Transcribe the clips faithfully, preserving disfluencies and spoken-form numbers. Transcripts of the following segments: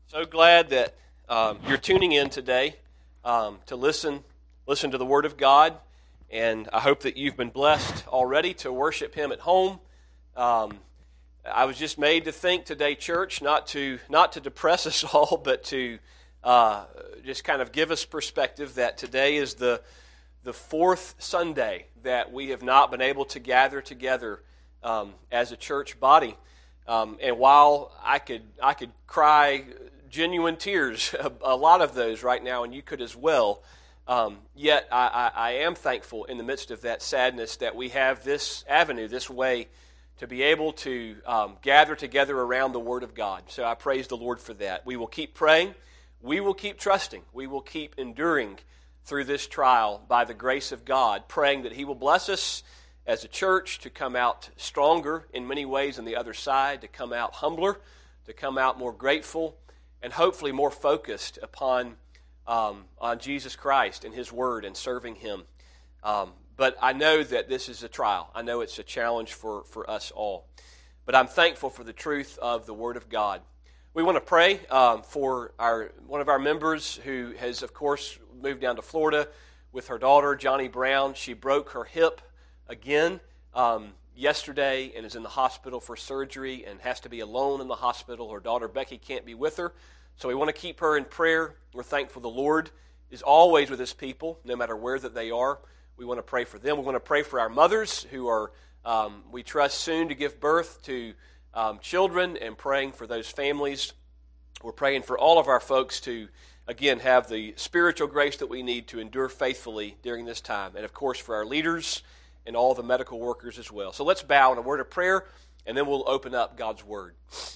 So glad that um, you're tuning in today um, to listen, listen to the Word of God, and I hope that you've been blessed already to worship Him at home. Um, I was just made to think today, church, not to not to depress us all, but to uh, just kind of give us perspective that today is the the fourth Sunday that we have not been able to gather together um, as a church body. Um, and while I could I could cry genuine tears, a, a lot of those right now, and you could as well, um, yet I, I, I am thankful in the midst of that sadness that we have this avenue, this way, to be able to um, gather together around the Word of God. So I praise the Lord for that. We will keep praying. We will keep trusting. We will keep enduring through this trial by the grace of God, praying that He will bless us as a church to come out stronger in many ways on the other side, to come out humbler, to come out more grateful, and hopefully more focused upon um, on Jesus Christ and His Word and serving Him. Um, but I know that this is a trial. I know it's a challenge for, for us all. But I'm thankful for the truth of the Word of God. We want to pray um, for our one of our members who has, of course, moved down to Florida with her daughter, Johnny Brown. She broke her hip again um, yesterday and is in the hospital for surgery and has to be alone in the hospital. Her daughter Becky can't be with her, so we want to keep her in prayer. We're thankful the Lord is always with His people, no matter where that they are. We want to pray for them. We want to pray for our mothers who are, um, we trust, soon to give birth to um, children, and praying for those families. We're praying for all of our folks to, again, have the spiritual grace that we need to endure faithfully during this time. And, of course, for our leaders and all the medical workers as well. So let's bow in a word of prayer, and then we'll open up God's Word.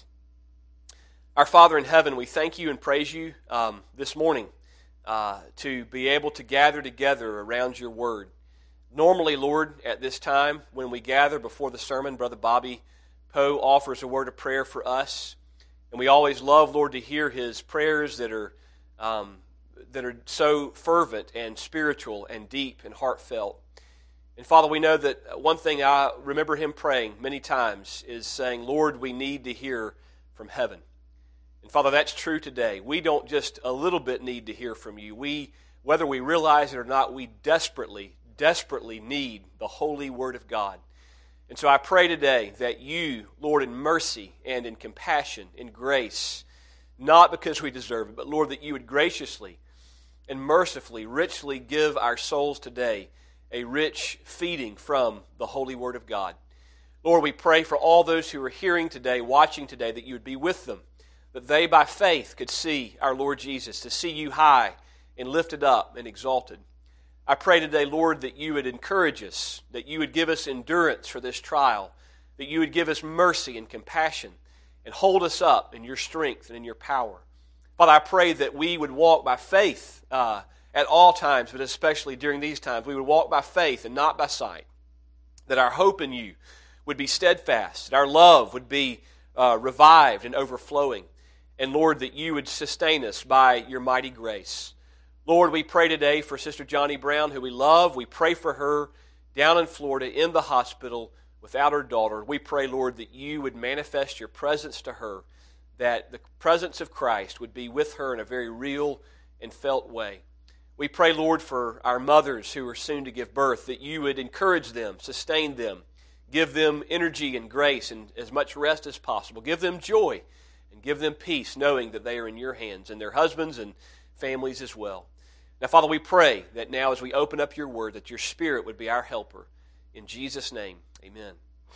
Our Father in heaven, we thank You and praise You um, this morning uh, to be able to gather together around Your Word. Normally, Lord, at this time, when we gather before the sermon, Brother Bobby Poe offers a word of prayer for us. And we always love, Lord, to hear his prayers that are um, that are so fervent and spiritual and deep and heartfelt. And Father, we know that one thing I remember him praying many times is saying, Lord, we need to hear from heaven. And Father, that's true today. We don't just a little bit need to hear from You. We, whether we realize it or not, we desperately, desperately need the holy Word of God. And so I pray today that You, Lord, in mercy and in compassion, in grace, not because we deserve it, but Lord, that You would graciously and mercifully, richly give our souls today a rich feeding from the holy Word of God. Lord, we pray for all those who are hearing today, watching today, that You would be with them, that they by faith could see our Lord Jesus, to see You high and lifted up and exalted. I pray today, Lord, that You would encourage us, that You would give us endurance for this trial, that You would give us mercy and compassion, and hold us up in Your strength and in Your power. Father, I pray that we would walk by faith uh, at all times, but especially during these times. We would walk by faith and not by sight, that our hope in You would be steadfast, that our love would be uh, revived and overflowing, and Lord, that You would sustain us by Your mighty grace. Lord, we pray today for Sister Johnny Brown, who we love. We pray for her down in Florida in the hospital without her daughter. We pray, Lord, that You would manifest Your presence to her, that the presence of Christ would be with her in a very real and felt way. We pray, Lord, for our mothers who are soon to give birth, that You would encourage them, sustain them, give them energy and grace and as much rest as possible. Give them joy and give them peace, knowing that they are in Your hands, and their husbands and families as well. Now, Father, we pray that now as we open up Your Word, that Your Spirit would be our helper. In Jesus' name, amen.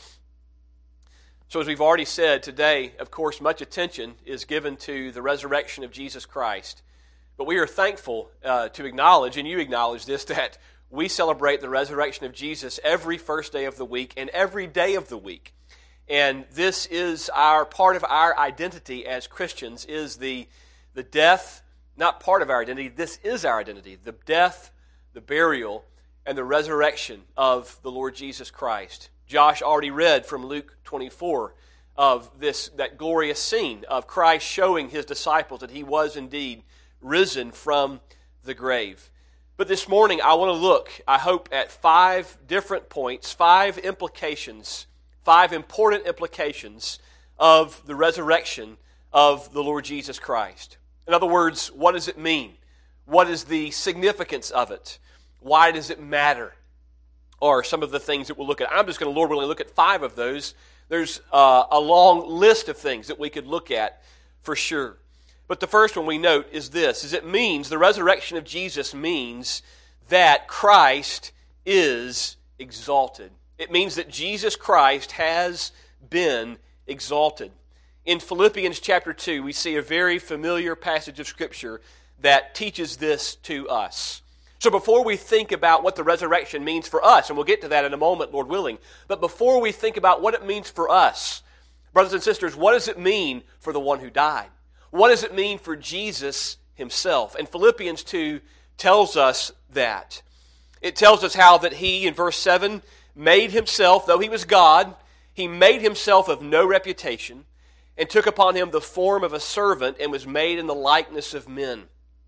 So as we've already said, today, of course, much attention is given to the resurrection of Jesus Christ. But we are thankful uh, to acknowledge, and you acknowledge this, that we celebrate the resurrection of Jesus every first day of the week and every day of the week. And this is our part of our identity as Christians, is the, the death, not part of our identity, this is our identity, the death, the burial, and the resurrection of the Lord Jesus Christ. Josh already read from Luke twenty-four of this that glorious scene of Christ showing His disciples that He was indeed risen from the grave. But this morning I want to look, I hope, at five different points, five implications, five important implications of the resurrection of the Lord Jesus Christ. In other words, what does it mean? What is the significance of it? Why does it matter? Or some of the things that we'll look at. I'm just going to, Lord willing, look at five of those. There's uh, a long list of things that we could look at for sure. But the first one we note is this, is it means, the resurrection of Jesus means that Christ is exalted. It means that Jesus Christ has been exalted. In Philippians chapter two, we see a very familiar passage of Scripture that teaches this to us. So before we think about what the resurrection means for us, and we'll get to that in a moment, Lord willing, but before we think about what it means for us, brothers and sisters, what does it mean for the one who died? What does it mean for Jesus himself? And Philippians two tells us that. It tells us how that he, in verse seven, made himself, though he was God, he made himself of no reputation, and took upon him the form of a servant, and was made in the likeness of men.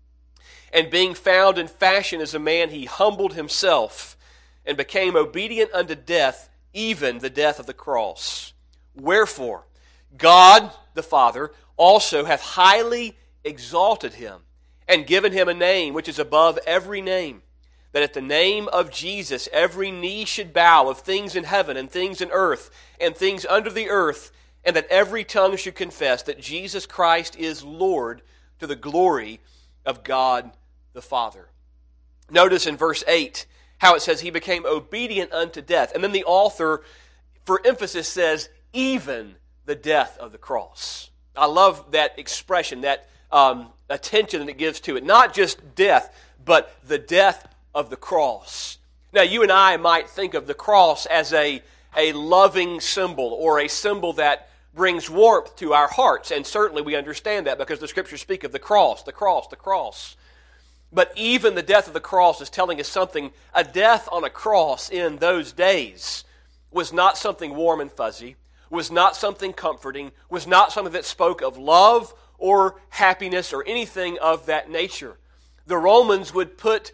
And being found in fashion as a man, he humbled himself and became obedient unto death, even the death of the cross. Wherefore, God the Father also hath highly exalted him, and given him a name which is above every name, that at the name of Jesus every knee should bow, of things in heaven and things in earth and things under the earth, and that every tongue should confess that Jesus Christ is Lord, to the glory of God the Father. Notice in verse eight how it says he became obedient unto death. And then the author, for emphasis, says, even the death of the cross. I love that expression, that um, attention that it gives to it. Not just death, but the death of the cross. Now, you and I might think of the cross as a, a loving symbol, or a symbol that brings warmth to our hearts. And certainly we understand that because the Scriptures speak of the cross, the cross, the cross. But even the death of the cross is telling us something. A death on a cross in those days was not something warm and fuzzy, was not something comforting, was not something that spoke of love or happiness or anything of that nature. The Romans would put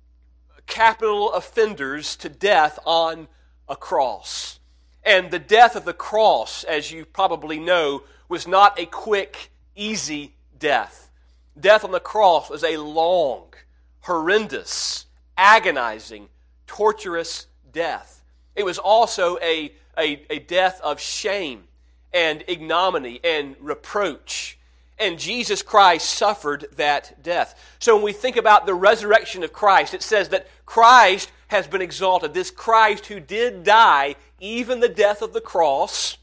capital offenders to death on a cross. And the death of the cross, as you probably know, was not a quick, easy death. Death on the cross was a long, horrendous, agonizing, torturous death. It was also a, a, a death of shame and ignominy and reproach. And Jesus Christ suffered that death. So when we think about the resurrection of Christ, it says that Christ has been exalted. This Christ who did die, even the death of the cross,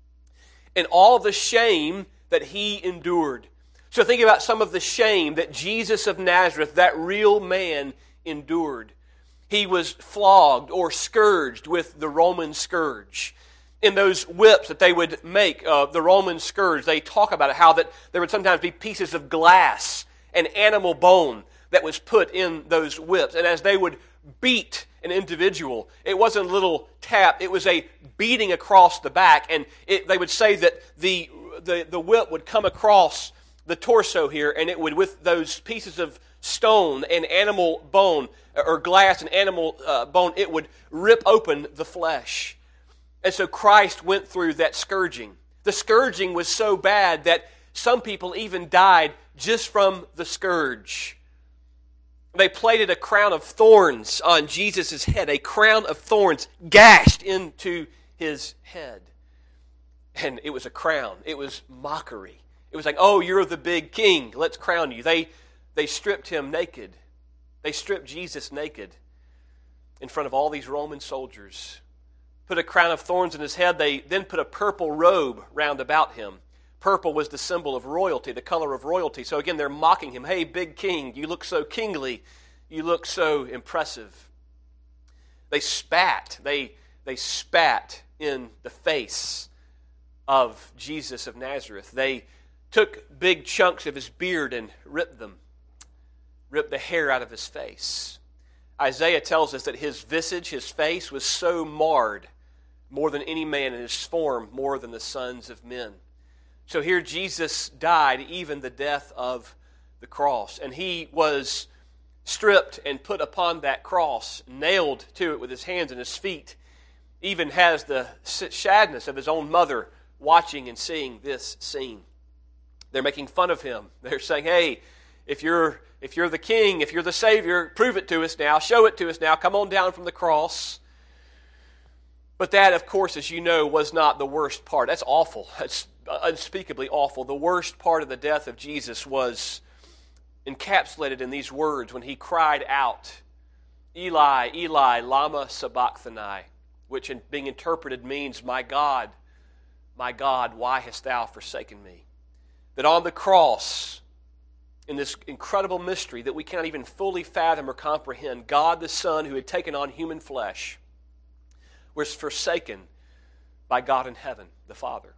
and all the shame that he endured. So think about some of the shame that Jesus of Nazareth, that real man, endured. He was flogged or scourged with the Roman scourge. In those whips that they would make, uh, the Roman scourge, they talk about it, how that there would sometimes be pieces of glass and animal bone that was put in those whips. And as they would beat an individual, it wasn't a little tap, it was a beating across the back. And it, they would say that the, the, the whip would come across the torso here, and it would, with those pieces of stone and animal bone, or glass and animal uh, bone, it would rip open the flesh. And so Christ went through that scourging. The scourging was so bad that some people even died just from the scourge. They plaited a crown of thorns on Jesus' head, a crown of thorns gashed into his head. And it was a crown. It was mockery. It was like, oh, you're the big king. Let's crown you. They, they stripped him naked. They stripped Jesus naked in front of all these Roman soldiers. Put a crown of thorns in his head. They then put a purple robe round about him. Purple was the symbol of royalty, the color of royalty. So again, they're mocking him. Hey, big king, you look so kingly. You look so impressive. They spat. They, they spat in the face of Jesus of Nazareth. They took big chunks of his beard and ripped them, ripped the hair out of his face. Isaiah tells us that his visage, his face, was so marred, more than any man, in his form, more than the sons of men. So here Jesus died, even the death of the cross. And he was stripped and put upon that cross, nailed to it with his hands and his feet. Even has the sadness of his own mother watching and seeing this scene. They're making fun of him. They're saying, hey, if you're if you're the king, if you're the Savior, prove it to us now, show it to us now, come on down from the cross. But that, of course, as you know, was not the worst part. That's awful. That's unspeakably awful. The worst part of the death of Jesus was encapsulated in these words when he cried out, Eli, Eli, lama sabachthani, which in being interpreted means, my God, my God, why hast thou forsaken me? That on the cross, in this incredible mystery that we cannot even fully fathom or comprehend, God the Son, who had taken on human flesh, was forsaken by God in heaven, the Father.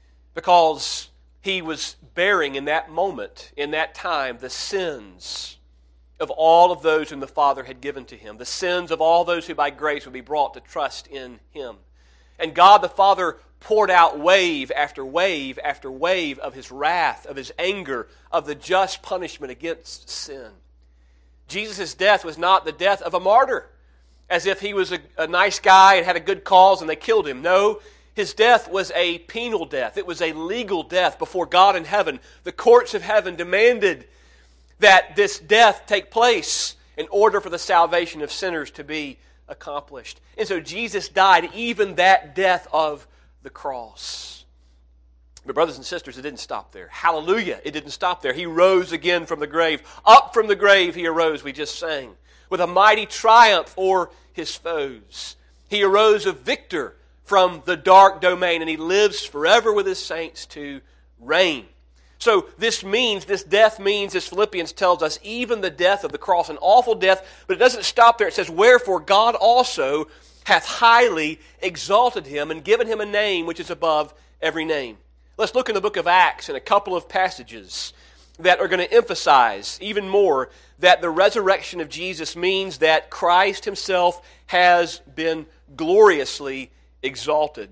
Because he was bearing in that moment, in that time, the sins of all of those whom the Father had given to him, the sins of all those who by grace would be brought to trust in him. And God the Father poured out wave after wave after wave of his wrath, of his anger, of the just punishment against sin. Jesus' death was not the death of a martyr, as if he was a, a nice guy and had a good cause and they killed him. No, his death was a penal death. It was a legal death before God in heaven. The courts of heaven demanded that this death take place in order for the salvation of sinners to be accomplished. And so Jesus died even that death of the cross. But brothers and sisters, it didn't stop there. Hallelujah, it didn't stop there. He rose again from the grave. Up from the grave he arose, we just sang, with a mighty triumph o'er his foes. He arose a victor from the dark domain, and he lives forever with his saints to reign. So this means, this death means, as Philippians tells us, even the death of the cross, an awful death, but it doesn't stop there. It says, wherefore God also hath highly exalted him and given him a name which is above every name. Let's look in the book of Acts in a couple of passages that are going to emphasize even more that the resurrection of Jesus means that Christ himself has been gloriously exalted.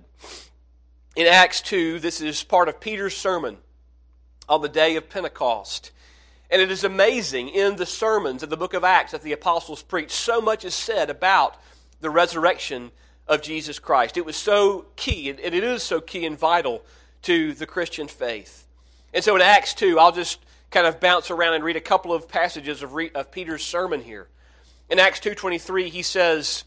In Acts two, this is part of Peter's sermon on the day of Pentecost. And it is amazing in the sermons of the book of Acts that the apostles preach. So much is said about the resurrection of Jesus Christ. It was so key, and it is so key and vital to the Christian faith. And so in Acts two, I'll just kind of bounce around and read a couple of passages of, re- of Peter's sermon here. In Acts two twenty-three, he says,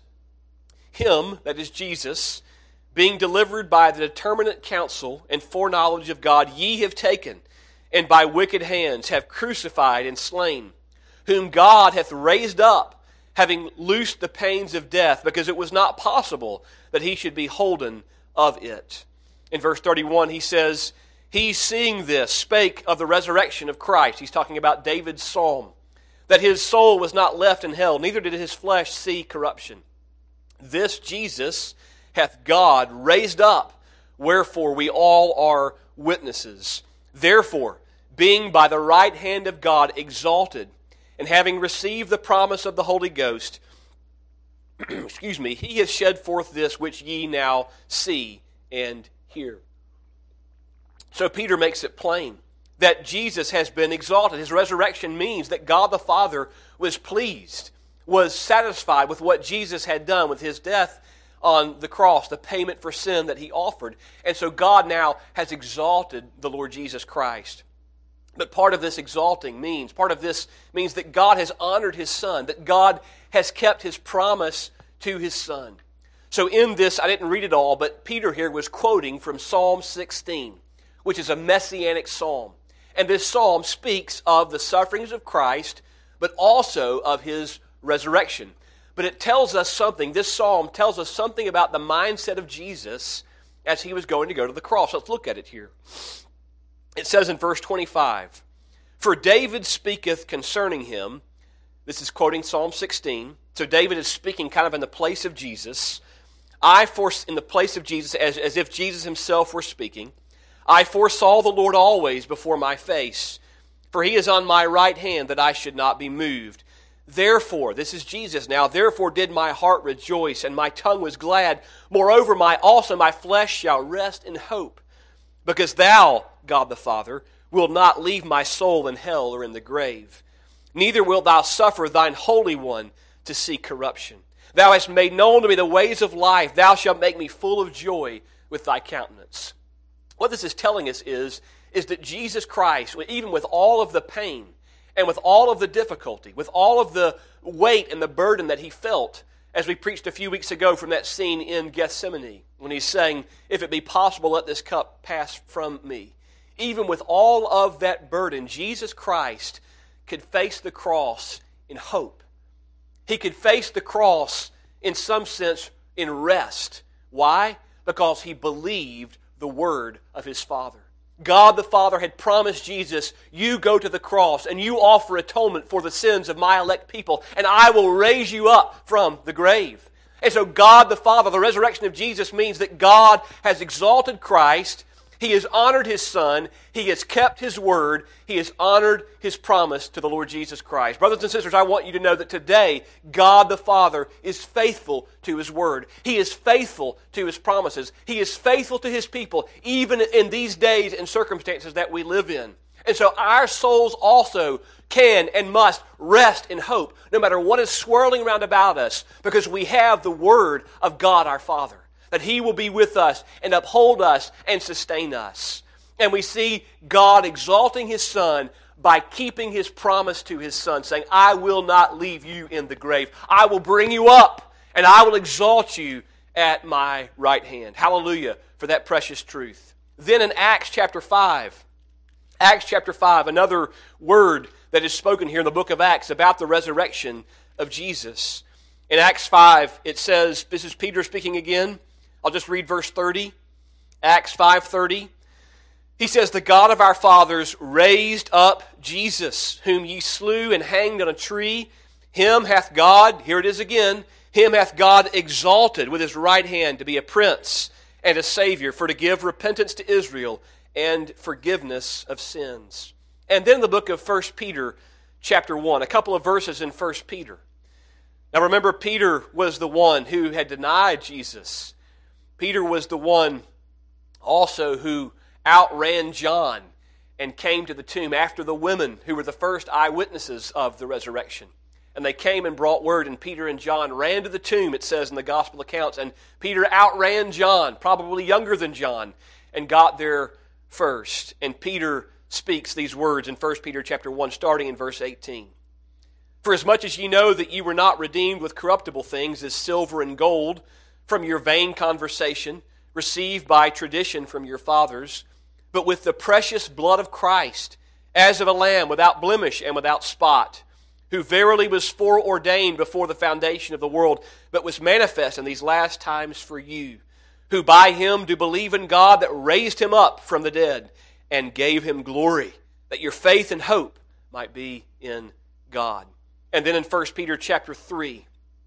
him, that is Jesus, being delivered by the determinate counsel and foreknowledge of God, ye have taken, and by wicked hands have crucified and slain, whom God hath raised up, having loosed the pains of death, because it was not possible that he should be holden of it. In verse thirty-one, he says, he, seeing this, spake of the resurrection of Christ. He's talking about David's psalm, that his soul was not left in hell, neither did his flesh see corruption. This Jesus hath God raised up, wherefore we all are witnesses. Therefore, being by the right hand of God exalted, and having received the promise of the Holy Ghost, excuse me, he has shed forth this which ye now see and hear. So Peter makes it plain that Jesus has been exalted. His resurrection means that God the Father was pleased, was satisfied with what Jesus had done with his death on the cross, the payment for sin that he offered. And so God now has exalted the Lord Jesus Christ. But part of this exalting means, part of this means that God has honored his Son, that God has kept his promise to his Son. So in this, I didn't read it all, but Peter here was quoting from Psalm sixteen, which is a messianic psalm. And this psalm speaks of the sufferings of Christ, but also of his resurrection. But it tells us something, this psalm tells us something about the mindset of Jesus as he was going to go to the cross. Let's look at it here. It says in verse twenty-five, for David speaketh concerning him, this is quoting Psalm sixteen, so David is speaking kind of in the place of Jesus. I force in the place of Jesus, as, as if Jesus himself were speaking, I foresaw the Lord always before my face, for he is on my right hand that I should not be moved. Therefore, this is Jesus now, therefore did my heart rejoice, and my tongue was glad. Moreover, my also my flesh shall rest in hope, because thou, God the Father, wilt not leave my soul in hell or in the grave. Neither wilt thou suffer thine Holy One to see corruption. Thou hast made known to me the ways of life. Thou shalt make me full of joy with thy countenance. What this is telling us is is that Jesus Christ, even with all of the pain and with all of the difficulty, with all of the weight and the burden that he felt, as we preached a few weeks ago from that scene in Gethsemane, when he's saying, if it be possible, let this cup pass from me. Even with all of that burden, Jesus Christ could face the cross in hope. He could face the cross, in some sense, in rest. Why? Because he believed the word of his Father. God the Father had promised Jesus, you go to the cross and you offer atonement for the sins of my elect people, and I will raise you up from the grave. And so God the Father, the resurrection of Jesus means that God has exalted Christ, He has honored His Son, He has kept His word, He has honored His promise to the Lord Jesus Christ. Brothers and sisters, I want you to know that today, God the Father is faithful to His word. He is faithful to His promises. He is faithful to His people, even in these days and circumstances that we live in. And so our souls also can and must rest in hope, no matter what is swirling around about us, because we have the word of God our Father, that He will be with us and uphold us and sustain us. And we see God exalting His Son by keeping His promise to His Son, saying, I will not leave you in the grave. I will bring you up, and I will exalt you at my right hand. Hallelujah for that precious truth. Then in Acts chapter five, Acts chapter five, another word that is spoken here in the book of Acts about the resurrection of Jesus. In Acts five, it says, this is Peter speaking again. I'll just read verse thirty. Acts five thirty. He says, the God of our fathers raised up Jesus, whom ye slew and hanged on a tree. Him hath God, here it is again, him hath God exalted with His right hand to be a prince and a Savior, for to give repentance to Israel and forgiveness of sins. And then the book of First Peter chapter one, a couple of verses in First Peter. Now remember, Peter was the one who had denied Jesus. Peter was the one also who outran John and came to the tomb after the women who were the first eyewitnesses of the resurrection. And they came and brought word, and Peter and John ran to the tomb, it says in the gospel accounts. And Peter outran John, probably younger than John, and got there first. And Peter speaks these words in First Peter chapter one, starting in verse eighteen. For as much as ye know that ye were not redeemed with corruptible things, as silver and gold, from your vain conversation, received by tradition from your fathers, but with the precious blood of Christ, as of a lamb without blemish and without spot, who verily was foreordained before the foundation of the world, but was manifest in these last times for you, who by Him do believe in God that raised Him up from the dead, and gave Him glory, that your faith and hope might be in God. And then in First Peter chapter three,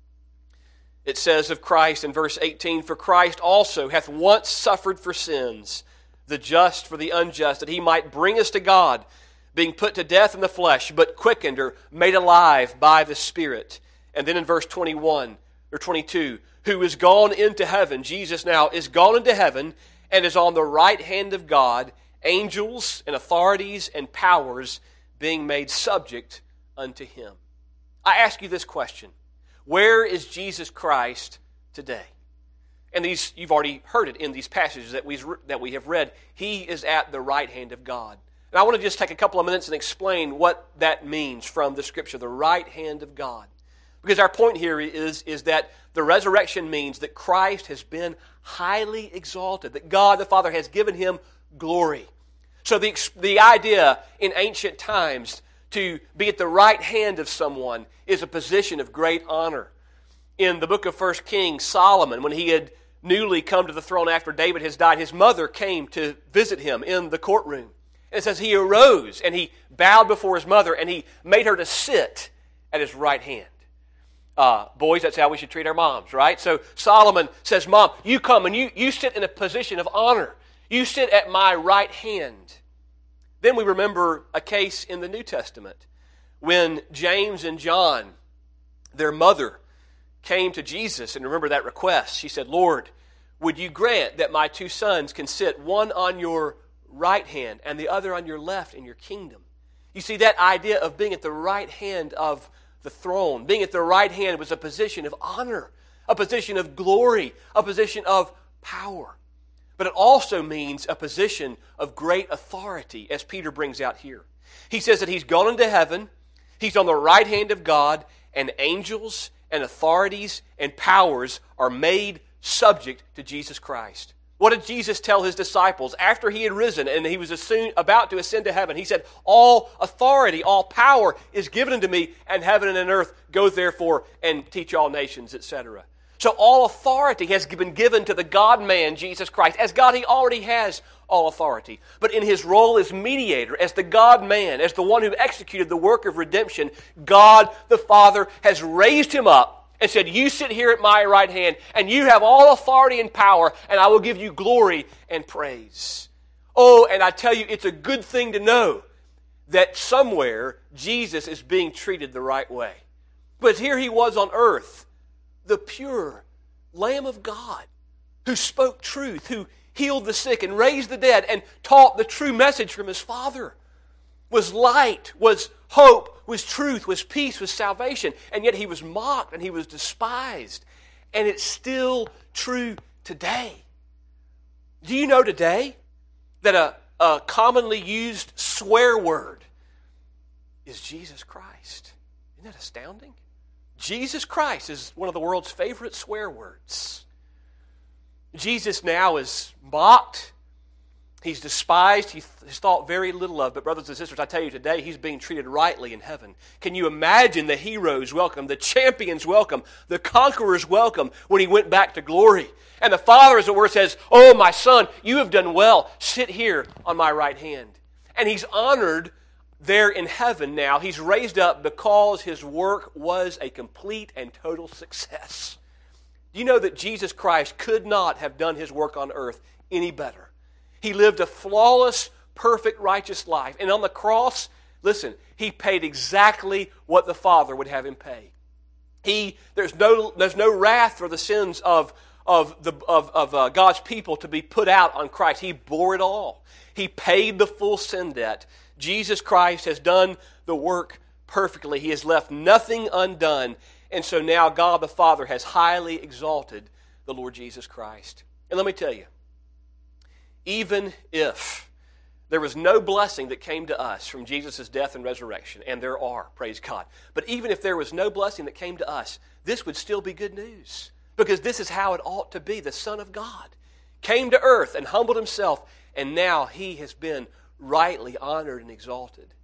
it says of Christ in verse eighteen, for Christ also hath once suffered for sins, the just for the unjust, that He might bring us to God, being put to death in the flesh, but quickened or made alive by the Spirit. And then in verse twenty-one or twenty-two, who is gone into heaven, Jesus now is gone into heaven and is on the right hand of God, angels and authorities and powers being made subject unto Him. I ask you this question. Where is Jesus Christ today? And these, you've already heard it in these passages that we that we have read. He is at the right hand of God. And I want to just take a couple of minutes and explain what that means from the Scripture, the right hand of God. Because our point here is, is that the resurrection means that Christ has been highly exalted, that God the Father has given Him glory. So the, the idea in ancient times to be at the right hand of someone is a position of great honor. In the book of First Kings, Solomon, when he had newly come to the throne after David has died, his mother came to visit him in the courtroom. And it says he arose and he bowed before his mother and he made her to sit at his right hand. Uh, boys, that's how we should treat our moms, right? So Solomon says, Mom, you come and you, you sit in a position of honor. You sit at my right hand. Then we remember a case in the New Testament when James and John, their mother, came to Jesus, and remember that request. She said, Lord, would you grant that my two sons can sit one on your right hand and the other on your left in your kingdom? You see, that idea of being at the right hand of the throne, being at the right hand was a position of honor, a position of glory, a position of power. but it also means a position of great authority, as Peter brings out here. He says that he's gone into heaven, he's on the right hand of God, and angels and authorities and powers are made subject to Jesus Christ. What did Jesus tell his disciples after he had risen and he was assumed, about to ascend to heaven? He said, all authority, all power is given unto me, and heaven and earth, go therefore and teach all nations, et cetera. So all authority has been given to the God-man, Jesus Christ. As God, he already has all authority. But in his role as mediator, as the God-man, as the one who executed the work of redemption, God the Father has raised him up and said, you sit here at my right hand, and you have all authority and power, and I will give you glory and praise. Oh, and I tell you, it's a good thing to know that somewhere Jesus is being treated the right way. But here he was on earth, the pure Lamb of God, who spoke truth, who healed the sick and raised the dead and taught the true message from his Father, was light, was hope, was truth, was peace, was salvation. And yet he was mocked and he was despised. And it's still true today. Do you know today that a, a commonly used swear word is Jesus Christ? Isn't that astounding? Jesus Christ is one of the world's favorite swear words. Jesus now is mocked. He's despised. He's thought very little of. But brothers and sisters, I tell you today, he's being treated rightly in heaven. Can you imagine the heroes' welcome, the champions' welcome, the conquerors' welcome when he went back to glory? And the Father, as it were, says, oh, my Son, you have done well. Sit here on my right hand. And he's honored there in heaven now. He's raised up because his work was a complete and total success. Do you know that Jesus Christ could not have done his work on earth any better? He lived a flawless, perfect, righteous life. And on the cross, listen, he paid exactly what the Father would have him pay. He, there's no, there's no wrath for the sins of, of, the, of, of uh, God's people to be put out on Christ. He bore it all. He paid the full sin debt. Jesus Christ has done the work perfectly. He has left nothing undone. And so now God the Father has highly exalted the Lord Jesus Christ. And let me tell you, even if there was no blessing that came to us from Jesus' death and resurrection, and there are, praise God, but even if there was no blessing that came to us, this would still be good news, because this is how it ought to be. The Son of God came to earth and humbled himself, and now he has been rightly honored and exalted.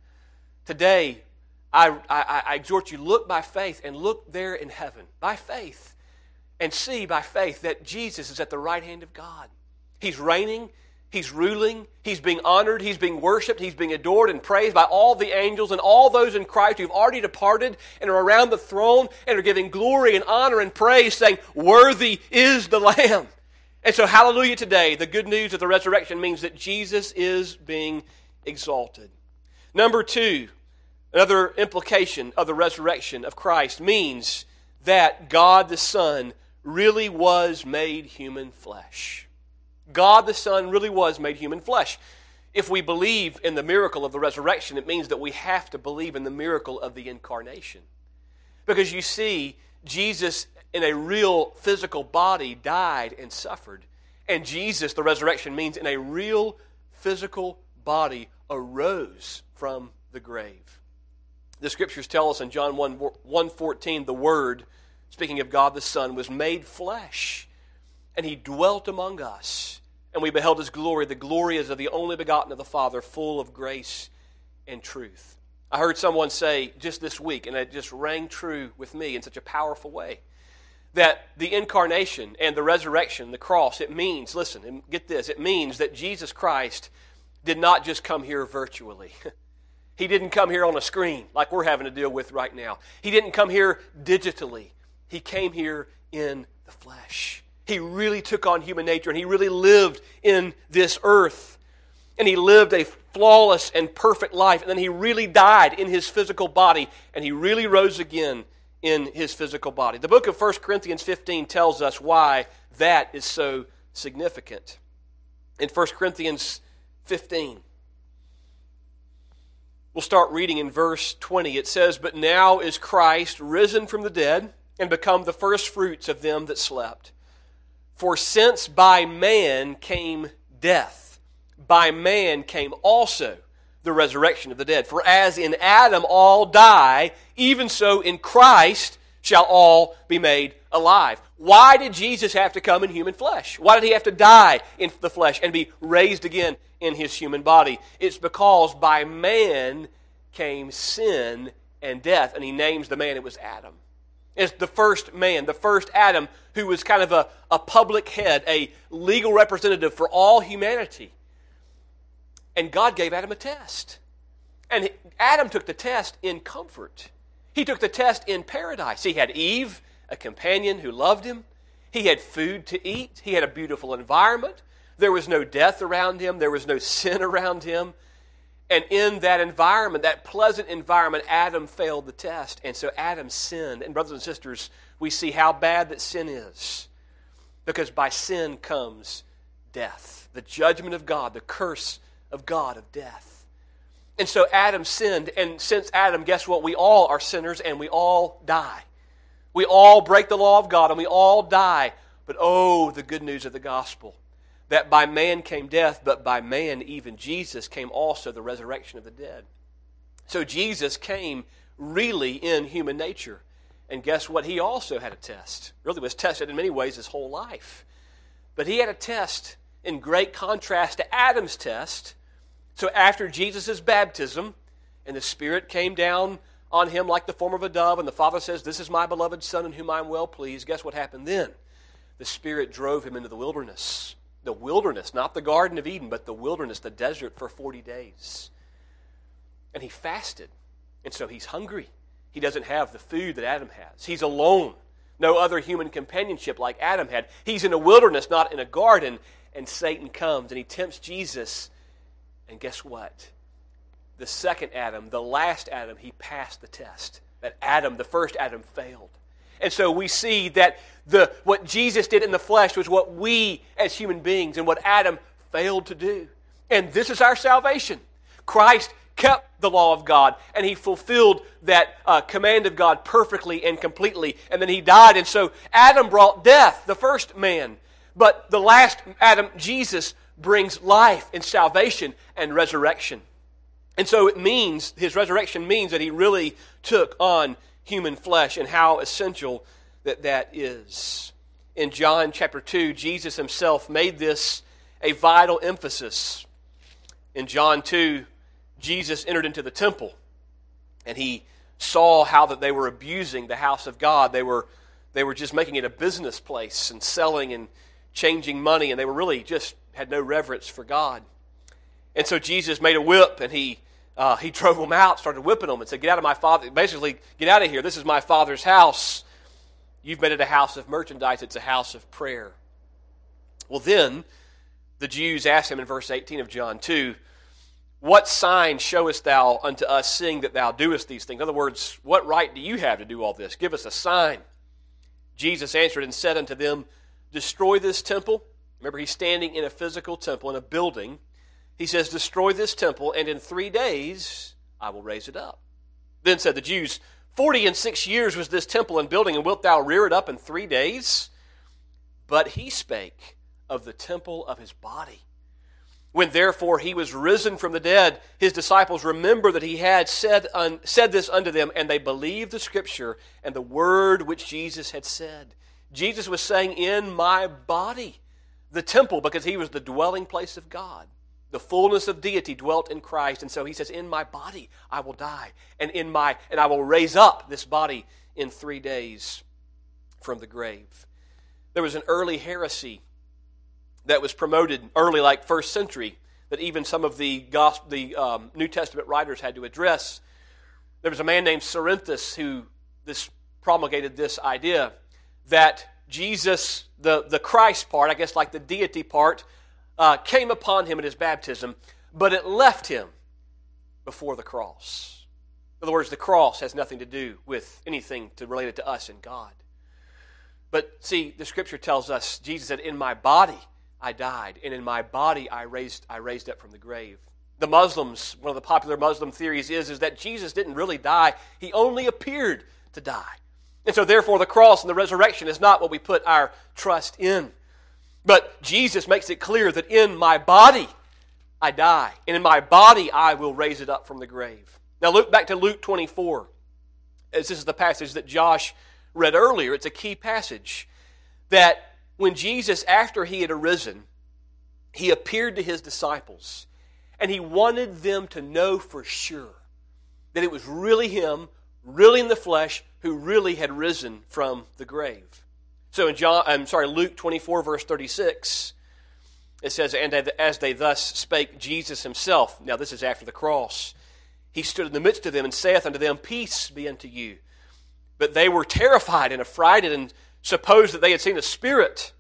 Today, I, I, I exhort you, look by faith and look there in heaven, by faith, and see by faith that Jesus is at the right hand of God. He's reigning. He's ruling, he's being honored, he's being worshipped, he's being adored and praised by all the angels and all those in Christ who've already departed and are around the throne and are giving glory and honor and praise, saying, worthy is the Lamb. And so, hallelujah today, the good news of the resurrection means that Jesus is being exalted. Number two, another implication of the resurrection of Christ means that God the Son really was made human flesh. God the Son really was made human flesh. If we believe in the miracle of the resurrection, it means that we have to believe in the miracle of the incarnation. Because you see, Jesus in a real physical body died and suffered. And Jesus, the resurrection, means in a real physical body arose from the grave. The Scriptures tell us in John one fourteen, the Word, speaking of God the Son, was made flesh, and he dwelt among us. And we beheld his glory. The glory is of the only begotten of the Father, full of grace and truth. I heard someone say just this week, and it just rang true with me in such a powerful way, that the incarnation and the resurrection, the cross, it means, listen, and get this, it means that Jesus Christ did not just come here virtually. He didn't come here on a screen like we're having to deal with right now. He didn't come here digitally. He came here in the flesh. He really took on human nature, and he really lived in this earth. And he lived a flawless and perfect life. And then he really died in his physical body, and he really rose again in his physical body. The book of First Corinthians fifteen tells us why that is so significant. In First Corinthians fifteen, we'll start reading in verse twenty. It says, "But now is Christ risen from the dead and become the firstfruits of them that slept. For since by man came death, by man came also the resurrection of the dead. For as in Adam all die, even so in Christ shall all be made alive. Why did Jesus have to come in human flesh? Why did he have to die in the flesh and be raised again in his human body? It's because by man came sin and death, and he names the man, it was Adam. It's the first man, the first Adam, who was kind of a, a public head, a legal representative for all humanity. And God gave Adam a test. And Adam took the test in comfort. He took the test in paradise. He had Eve, a companion who loved him. He had food to eat. He had a beautiful environment. There was no death around him. There was no sin around him. And in that environment, that pleasant environment, Adam failed the test. And so Adam sinned. And brothers and sisters, we see how bad that sin is. Because by sin comes death. The judgment of God, the curse of God of death. And so Adam sinned. And since Adam, guess what? We all are sinners and we all die. We all break the law of God and we all die. But oh, the good news of the gospel. That by man came death, but by man, even Jesus, came also the resurrection of the dead. So Jesus came really in human nature. And guess what? He also had a test. Really was tested in many ways his whole life. But he had a test in great contrast to Adam's test. So after Jesus' baptism, and the Spirit came down on him like the form of a dove, and the Father says, "This is my beloved Son in whom I am well pleased," guess what happened then? The Spirit drove him into the wilderness. The wilderness, not the Garden of Eden, but the wilderness, the desert for forty days. And he fasted. And so he's hungry. He doesn't have the food that Adam has. He's alone. No other human companionship like Adam had. He's in a wilderness, not in a garden. And Satan comes and he tempts Jesus. And guess what? The second Adam, the last Adam, he passed the test. That Adam, the first Adam, failed. And so we see that the what Jesus did in the flesh was what we as human beings and what Adam failed to do. And this is our salvation. Christ kept the law of God and he fulfilled that uh, command of God perfectly and completely. And then he died. And so Adam brought death, the first man. But the last Adam, Jesus, brings life and salvation and resurrection. And so it means, his resurrection means that he really took on human flesh, and how essential that that is. In John chapter two, Jesus himself made this a vital emphasis. In John two, Jesus entered into the temple, and he saw how that they were abusing the house of God. They were, they were just making it a business place and selling and changing money, and they were really just had no reverence for God. And so Jesus made a whip, and he Uh, he drove them out, started whipping them, and said, "Get out of my father." Basically, get out of here. This is my Father's house. You've made it a house of merchandise. It's a house of prayer. Well, then, the Jews asked him in verse eighteen of John two, "What sign showest thou unto us, seeing that thou doest these things?" In other words, what right do you have to do all this? Give us a sign. Jesus answered and said unto them, "Destroy this temple." Remember, he's standing in a physical temple, in a building. He says, "Destroy this temple, and in three days I will raise it up." Then said the Jews, Forty and six years was this temple and building, and wilt thou rear it up in three days? But he spake of the temple of his body. When therefore he was risen from the dead, his disciples remembered that he had said, un, said this unto them, and they believed the scripture and the word which Jesus had said. Jesus was saying, in my body, the temple, because he was the dwelling place of God. The fullness of deity dwelt in Christ, and so he says, in my body I will die, and in my and I will raise up this body in three days from the grave. There was an early heresy that was promoted early, like first century, that even some of the gospel, the um, New Testament writers had to address. There was a man named Cerinthus who this promulgated this idea that Jesus, the, the Christ part, I guess like the deity part, uh, came upon him at his baptism, but it left him before the cross. In other words, the cross has nothing to do with anything to relate it to us and God. But see, the Scripture tells us, Jesus said, in my body I died, and in my body I raised I raised up from the grave. The Muslims, one of the popular Muslim theories is, is that Jesus didn't really die. He only appeared to die. And so therefore the cross and the resurrection is not what we put our trust in. But Jesus makes it clear that in my body I die, and in my body I will raise it up from the grave. Now look back to Luke twenty-four, as this is the passage that Josh read earlier. It's a key passage that when Jesus, after he had arisen, he appeared to his disciples, and he wanted them to know for sure that it was really him, really in the flesh, who really had risen from the grave. So in John, I'm sorry, Luke twenty-four, verse thirty-six, it says, "And as they thus spake, Jesus himself," now this is after the cross, "he stood in the midst of them, and saith unto them, Peace be unto you. But they were terrified and affrighted, and supposed that they had seen a spirit.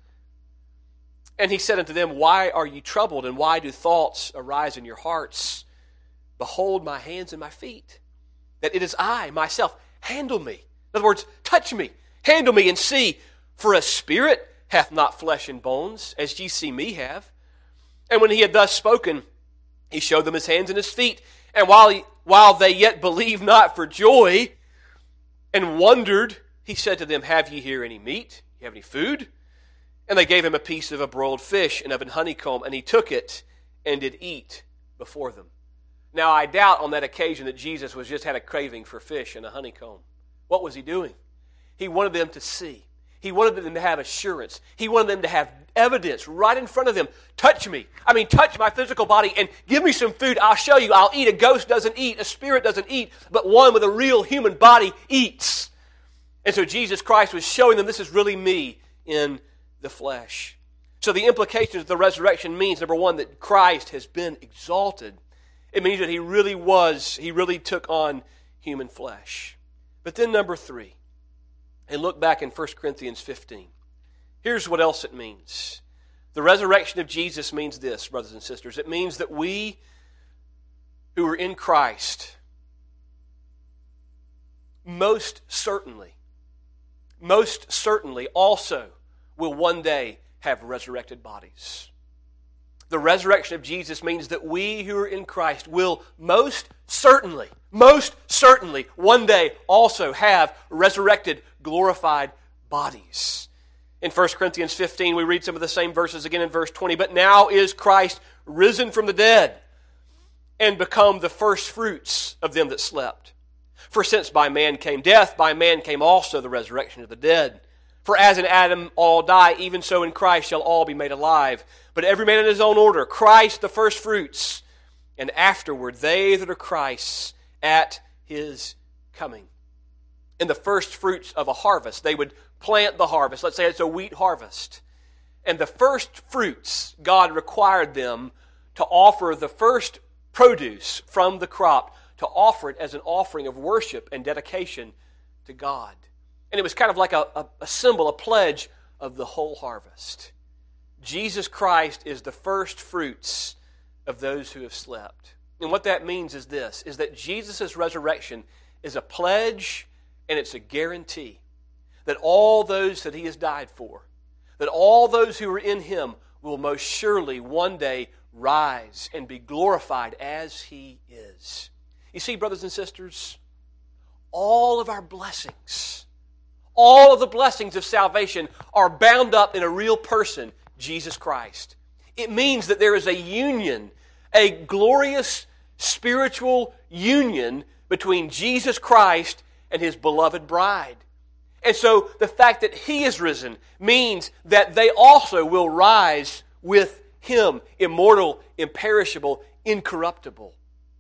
And he said unto them, Why are ye troubled, and why do thoughts arise in your hearts? Behold my hands and my feet, that it is I, myself. Handle me." In other words, touch me, handle me, and see. For a spirit hath not flesh and bones, as ye see me have. And when he had thus spoken, he showed them his hands and his feet. And while, he, while they yet believed not for joy, and wondered, he said to them, Have ye here any meat? You have any food? And they gave him a piece of a broiled fish and of an honeycomb, and he took it and did eat before them. Now I doubt on that occasion that Jesus was just had a craving for fish and a honeycomb. What was he doing? He wanted them to see. He wanted them to have assurance. He wanted them to have evidence right in front of them. Touch me. I mean, touch my physical body and give me some food. I'll show you. I'll eat. A ghost doesn't eat. A spirit doesn't eat. But one with a real human body eats. And so Jesus Christ was showing them this is really me in the flesh. So the implications of the resurrection means, number one, that Christ has been exalted. It means that he really was, he really took on human flesh. But then number three, and look back in First Corinthians fifteen. Here's what else it means. The resurrection of Jesus means this, brothers and sisters. It means that we who are in Christ most certainly, most certainly also will one day have resurrected bodies. The resurrection of Jesus means that we who are in Christ will most certainly, most certainly one day also have resurrected, glorified bodies. In First Corinthians fifteen, we read some of the same verses again in verse twenty. "But now is Christ risen from the dead, and become the first fruits of them that slept. For since by man came death, by man came also the resurrection of the dead. For as in Adam all die, even so in Christ shall all be made alive. But every man in his own order, Christ the first fruits, and afterward they that are Christ's at his coming." In the first fruits of a harvest, they would plant the harvest. Let's say it's a wheat harvest. And the first fruits, God required them to offer the first produce from the crop, to offer it as an offering of worship and dedication to God. And it was kind of like a, a, a symbol, a pledge of the whole harvest. Jesus Christ is the first fruits of those who have slept. And what that means is this, is that Jesus' resurrection is a pledge and it's a guarantee that all those that he has died for, that all those who are in him will most surely one day rise and be glorified as he is. You see, brothers and sisters, all of our blessings, all of the blessings of salvation are bound up in a real person, Jesus Christ. It means that there is a union, a glorious spiritual union between Jesus Christ and his beloved bride. And so the fact that he is risen means that they also will rise with him, immortal, imperishable, incorruptible.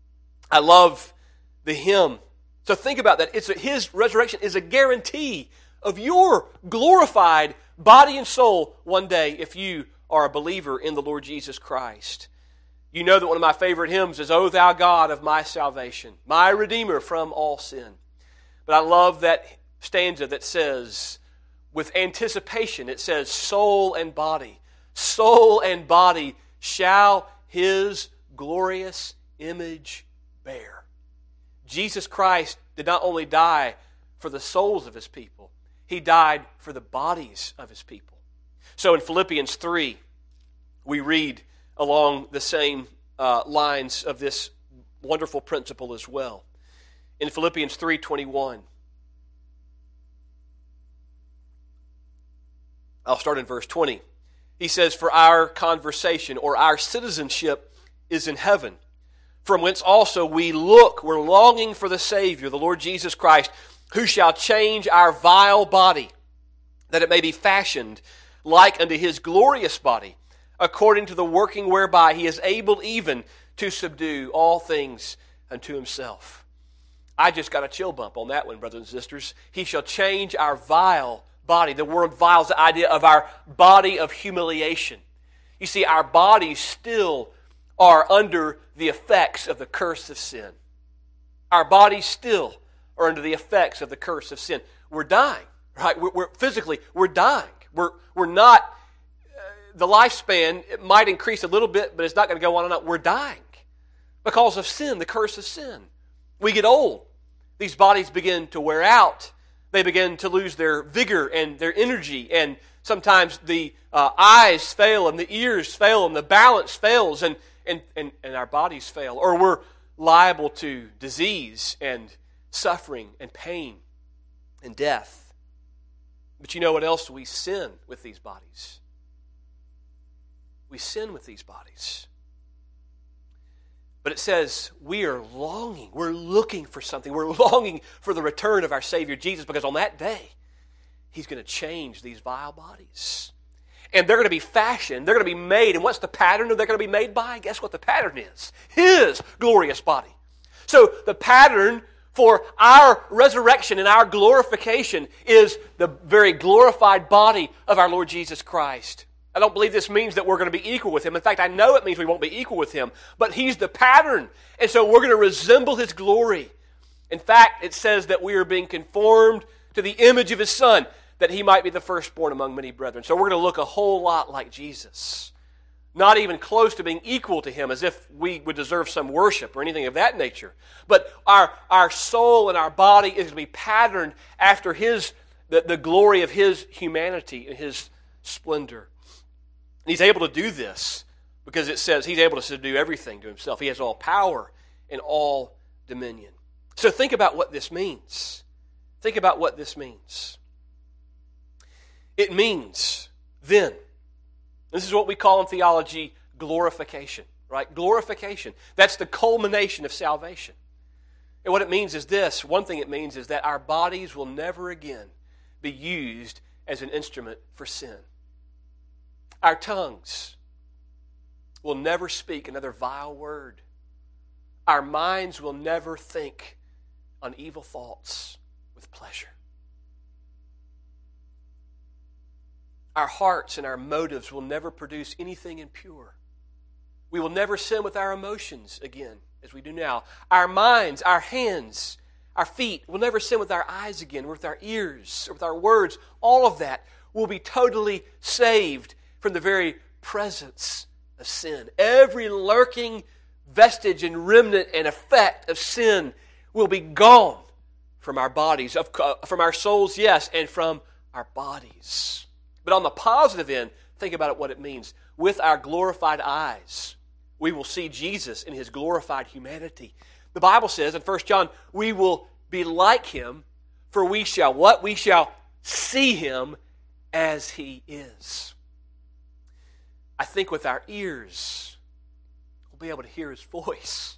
I love the hymn. So think about that. It's a, his resurrection is a guarantee of your glorified body and soul one day if you are a believer in the Lord Jesus Christ. You know that one of my favorite hymns is, "O thou God of my salvation, my Redeemer from all sin." But I love that stanza that says, with anticipation, it says, "Soul and body, soul and body shall his glorious image bear." Jesus Christ did not only die for the souls of his people, he died for the bodies of his people. So in Philippians three, we read along the same uh, lines of this wonderful principle as well. In Philippians three twenty-one, I'll start in verse twenty. He says, for our conversation or our citizenship is in heaven, from whence also we look, we're longing for the Savior, the Lord Jesus Christ, who shall change our vile body, that it may be fashioned like unto his glorious body, according to the working whereby he is able even to subdue all things unto himself. I just got a chill bump on that one, brothers and sisters. He shall change our vile body. The word vile is the idea of our body of humiliation. You see, our bodies still are under the effects of the curse of sin. Our bodies still are under the effects of the curse of sin. We're dying, right? We're, we're physically, we're dying. We're we're not. Uh, the lifespan, it might increase a little bit, but it's not going to go on and on. We're dying because of sin, the curse of sin. We get old. These bodies begin to wear out. They begin to lose their vigor and their energy, and sometimes the uh, eyes fail and the ears fail and the balance fails and, and, and, and our bodies fail. Or we're liable to disease and suffering and pain and death. But you know what else? We sin with these bodies. We sin with these bodies. But it says we are longing, we're looking for something. We're longing for the return of our Savior Jesus, because on that day, He's going to change these vile bodies. And they're going to be fashioned, they're going to be made. And what's the pattern that they're going to be made by? Guess what the pattern is? His glorious body. So the pattern for our resurrection and our glorification is the very glorified body of our Lord Jesus Christ. I don't believe this means that we're going to be equal with Him. In fact, I know it means we won't be equal with Him. But He's the pattern. And so we're going to resemble His glory. In fact, it says that we are being conformed to the image of His Son, that He might be the firstborn among many brethren. So we're going to look a whole lot like Jesus. Not even close to being equal to Him, as if we would deserve some worship or anything of that nature. But our, our soul and our body is going to be patterned after His the, the glory of His humanity and His splendor. And He's able to do this because it says He's able to subdue everything to Himself. He has all power and all dominion. So think about what this means. Think about what this means. It means then, this is what we call in theology glorification, right? Glorification. That's the culmination of salvation. And what it means is this. One thing it means is that our bodies will never again be used as an instrument for sin. Our tongues will never speak another vile word. Our minds will never think on evil thoughts with pleasure. Our hearts and our motives will never produce anything impure. We will never sin with our emotions again, as we do now. Our minds, our hands, our feet will never sin with our eyes again, or with our ears, or with our words. All of that will be totally saved from the very presence of sin. Every lurking vestige and remnant and effect of sin will be gone from our bodies, of, uh, from our souls, yes, and from our bodies. But on the positive end, think about it, what it means. With our glorified eyes, we will see Jesus in His glorified humanity. The Bible says in First John, we will be like Him, for we shall what? We shall see Him as He is. I think with our ears, we'll be able to hear His voice.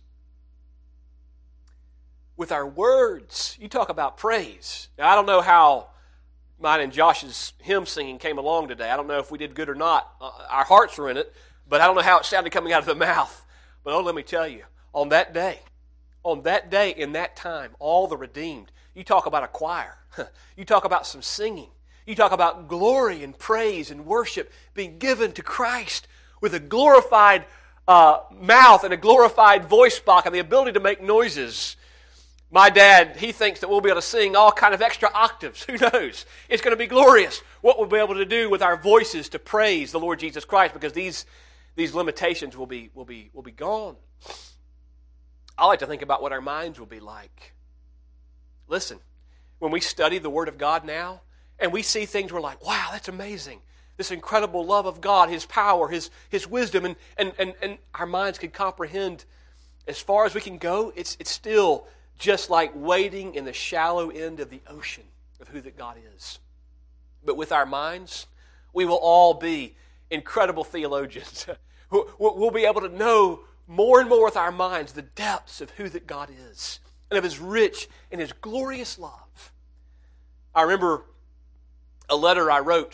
With our words, you talk about praise. Now, I don't know how mine and Josh's hymn singing came along today. I don't know if we did good or not. Uh, our hearts were in it, but I don't know how it sounded coming out of the mouth. But oh, let me tell you, on that day, on that day, in that time, all the redeemed, you talk about a choir. You talk about some singing. You talk about glory and praise and worship being given to Christ with a glorified uh, mouth and a glorified voice box and the ability to make noises. My dad, he thinks that we'll be able to sing all kind of extra octaves. Who knows? It's going to be glorious what we'll be able to do with our voices to praise the Lord Jesus Christ, because these, these limitations will be, will be, will be gone. I like to think about what our minds will be like. Listen, when we study the Word of God now, and we see things, we're like, wow, that's amazing. This incredible love of God, His power, His, His wisdom, and, and, and, and our minds can comprehend as far as we can go. It's, it's still just like wading in the shallow end of the ocean of who that God is. But with our minds, we will all be incredible theologians. We'll be able to know more and more with our minds the depths of who that God is and of His rich and His glorious love. I remember a letter I wrote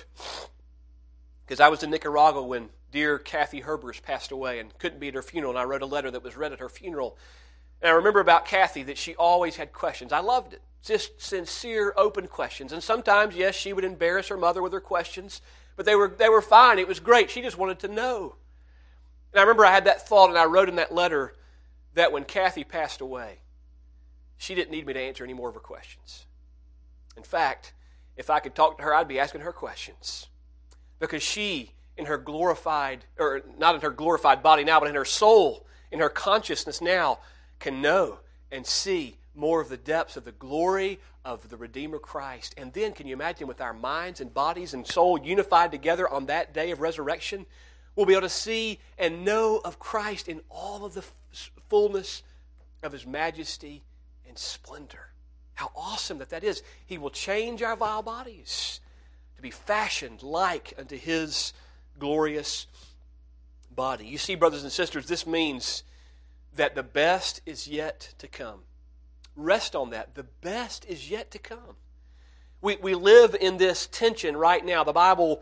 because I was in Nicaragua when dear Kathy Herbers passed away and couldn't be at her funeral, and I wrote a letter that was read at her funeral. And I remember about Kathy that she always had questions. I loved it. Just sincere, open questions. And sometimes, yes, she would embarrass her mother with her questions, but they were they were fine. It was great. She just wanted to know. And I remember I had that thought, and I wrote in that letter that when Kathy passed away, she didn't need me to answer any more of her questions. In fact, if I could talk to her, I'd be asking her questions. Because she, in her glorified, or not in her glorified body now, but in her soul, in her consciousness now, can know and see more of the depths of the glory of the Redeemer Christ. And then, can you imagine, with our minds and bodies and soul unified together on that day of resurrection, we'll be able to see and know of Christ in all of the fullness of His majesty and splendor. How awesome that that is. He will change our vile bodies to be fashioned like unto His glorious body. You see, brothers and sisters, this means that the best is yet to come. Rest on that. The best is yet to come. We, we live in this tension right now. The Bible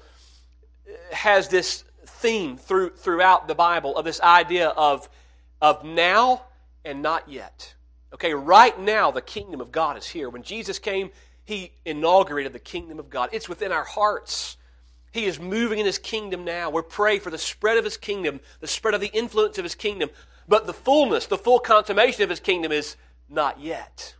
has this theme through, throughout the Bible of this idea of, of now and not yet. Okay, right now the kingdom of God is here. When Jesus came, He inaugurated the kingdom of God. It's within our hearts. He is moving in His kingdom now. We're praying for the spread of His kingdom, the spread of the influence of His kingdom. But the fullness, the full consummation of His kingdom is not yet.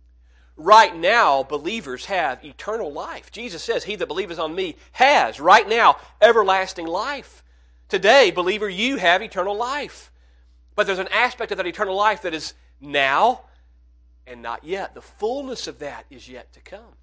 Right now, believers have eternal life. Jesus says, He that believeth on me has, right now, everlasting life. Today, believer, you have eternal life. But there's an aspect of that eternal life that is now and not yet. The fullness of that is yet to come.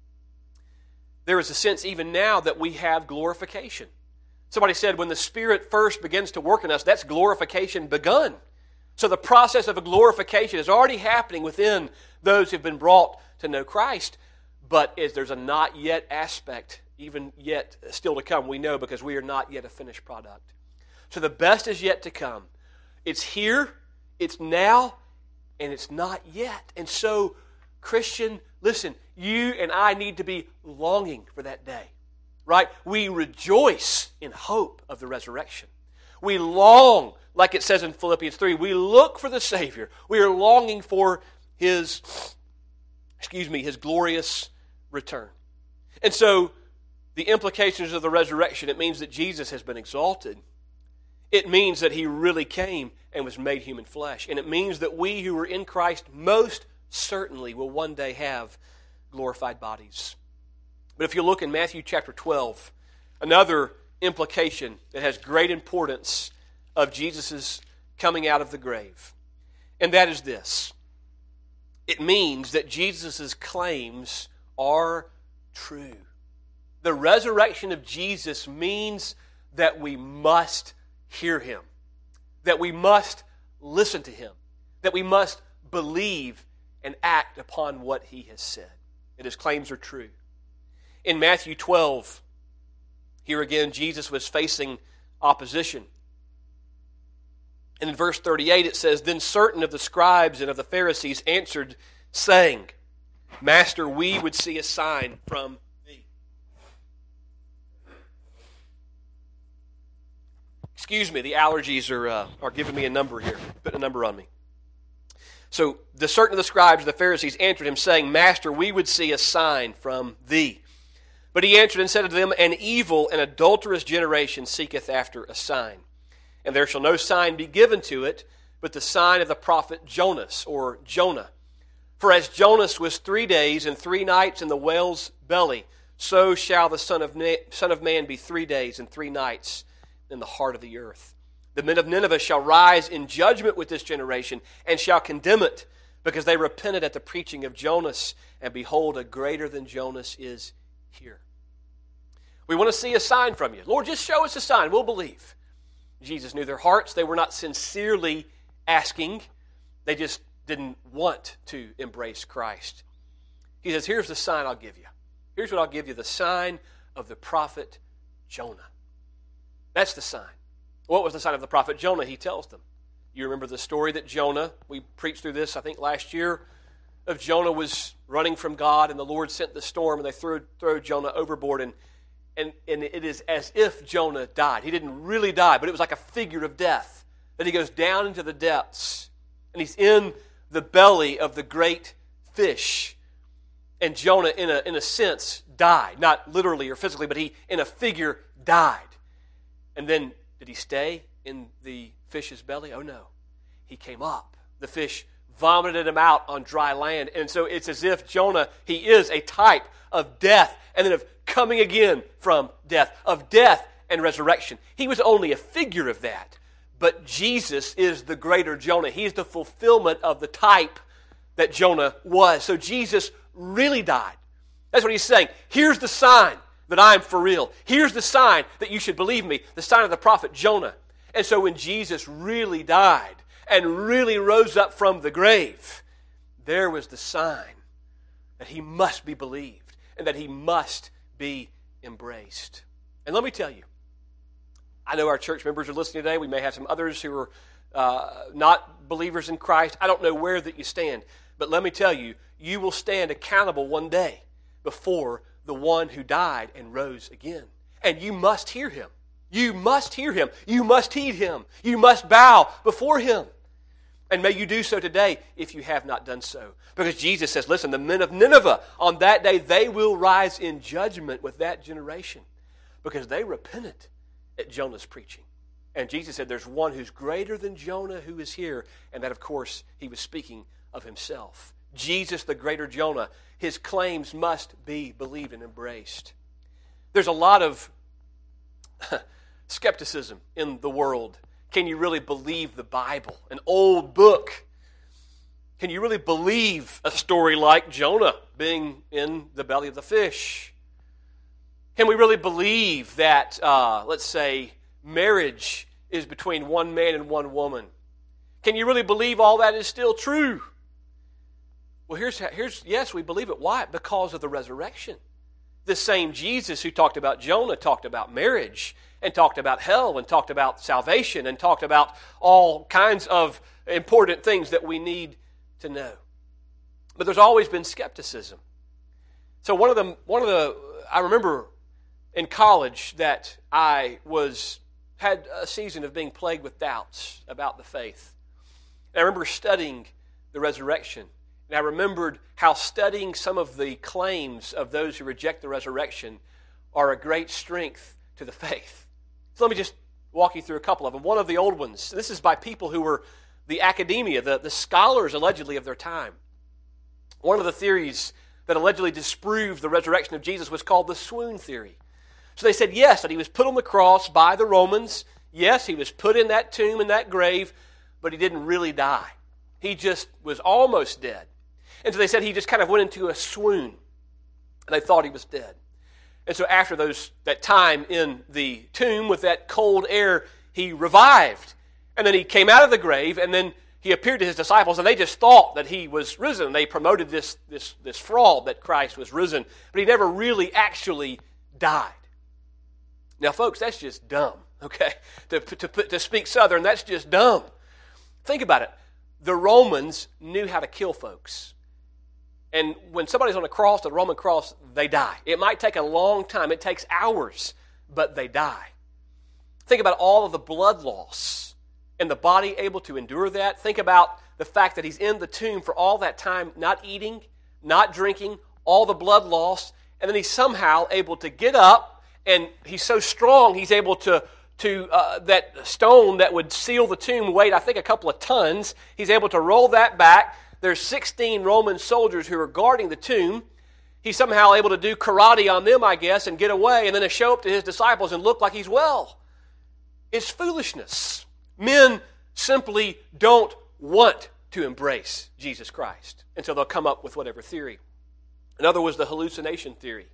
There is a sense even now that we have glorification. Somebody said when the Spirit first begins to work in us, that's glorification begun. So the process of a glorification is already happening within those who have been brought to know Christ. But is there's a not yet aspect, even yet still to come, we know, because we are not yet a finished product. So the best is yet to come. It's here, it's now, and it's not yet. And so, Christian, listen, you and I need to be longing for that day, right? We rejoice in hope of the resurrection. We long, like it says in Philippians three, we look for the Savior. We are longing for His, excuse me, His glorious return. And so, the implications of the resurrection, it means that Jesus has been exalted. It means that He really came and was made human flesh. And it means that we who are in Christ most certainly will one day have glorified bodies. But if you look in Matthew chapter twelve, another implication that has great importance of Jesus' coming out of the grave, and that is this. It means that Jesus' claims are true. The resurrection of Jesus means that we must hear Him, that we must listen to Him, that we must believe and act upon what He has said. And His claims are true. In Matthew twelve, here again, Jesus was facing opposition. And in verse thirty-eight it says, Then certain of the scribes and of the Pharisees answered, saying, Master, we would see a sign from Thee. Excuse me, the allergies are uh, are giving me a number here, putting a number on me. So the certain of the scribes and the Pharisees answered Him, saying, Master, we would see a sign from Thee. But He answered and said unto them, An evil and adulterous generation seeketh after a sign. And there shall no sign be given to it, but the sign of the prophet Jonas, or Jonah. For as Jonas was three days and three nights in the whale's belly, so shall the Son of, Na- Son of Man be three days and three nights in the heart of the earth. The men of Nineveh shall rise in judgment with this generation, and shall condemn it, because they repented at the preaching of Jonas, and behold, a greater than Jonas is here. We want to see a sign from you. Lord, just show us a sign. We'll believe. Jesus knew their hearts. They were not sincerely asking. They just didn't want to embrace Christ. He says, here's the sign I'll give you. Here's what I'll give you, the sign of the prophet Jonah. That's the sign. What was the sign of the prophet Jonah? He tells them. You remember the story that Jonah, we preached through this, I think, last year, of Jonah was running from God, and the Lord sent the storm, and they threw, threw Jonah overboard, and, and, and it is as if Jonah died. He didn't really die, but it was like a figure of death, that he goes down into the depths, and he's in the belly of the great fish. And Jonah, in a, in a sense, died. Not literally or physically, but he, in a figure, died. And then, did he stay in the fish's belly? Oh no. He came up. The fish vomited him out on dry land. And so it's as if Jonah, he is a type of death and then of coming again from death, of death and resurrection. He was only a figure of that. But Jesus is the greater Jonah. He is the fulfillment of the type that Jonah was. So Jesus really died. That's what he's saying. Here's the sign that I'm for real. Here's the sign that you should believe me, the sign of the prophet Jonah. And so when Jesus really died and really rose up from the grave, there was the sign that he must be believed and that he must be embraced. And let me tell you, I know our church members are listening today. We may have some others who are uh, not believers in Christ. I don't know where that you stand. But let me tell you, you will stand accountable one day before the one who died and rose again. And you must hear him. You must hear him. You must heed him. You must bow before him. And may you do so today if you have not done so. Because Jesus says, listen, the men of Nineveh, on that day, they will rise in judgment with that generation. Because they repented at Jonah's preaching. And Jesus said, there's one who's greater than Jonah who is here. And that, of course, he was speaking of himself. Jesus, the greater Jonah, his claims must be believed and embraced. There's a lot of skepticism in the world. Can you really believe the Bible, an old book? Can you really believe a story like Jonah being in the belly of the fish? Can we really believe that, uh, let's say, marriage is between one man and one woman? Can you really believe all that is still true? Well, here's, here's yes, we believe it. Why? Because of the resurrection. The same Jesus who talked about Jonah talked about marriage and talked about hell and talked about salvation and talked about all kinds of important things that we need to know. But there's always been skepticism. So one of the, one of the, I remember in college that I was, had a season of being plagued with doubts about the faith. And I remember studying the resurrection. And I remembered how studying some of the claims of those who reject the resurrection are a great strength to the faith. So let me just walk you through a couple of them. One of the old ones, this is by people who were the academia, the, the scholars allegedly of their time. One of the theories that allegedly disproved the resurrection of Jesus was called the swoon theory. So they said, yes, that he was put on the cross by the Romans. Yes, he was put in that tomb, in that grave, but he didn't really die. He just was almost dead. And so they said he just kind of went into a swoon. And they thought he was dead. And so after those that time in the tomb with that cold air, he revived. And then he came out of the grave, and then he appeared to his disciples, and they just thought that he was risen. They promoted this, this, this fraud that Christ was risen. But he never really actually died. Now, folks, that's just dumb, okay? To, to, to speak Southern, that's just dumb. Think about it. The Romans knew how to kill folks. And when somebody's on a cross, the Roman cross, they die. It might take a long time. It takes hours, but they die. Think about all of the blood loss and the body able to endure that. Think about the fact that he's in the tomb for all that time, not eating, not drinking, all the blood loss, and then he's somehow able to get up, and he's so strong, he's able to, to uh, that stone that would seal the tomb weighed, I think, a couple of tons. He's able to roll that back. There's sixteen Roman soldiers who are guarding the tomb. He's somehow able to do karate on them, I guess, and get away, and then to show up to his disciples and look like he's well. It's foolishness. Men simply don't want to embrace Jesus Christ, and so they'll come up with whatever theory. Another was the hallucination theory.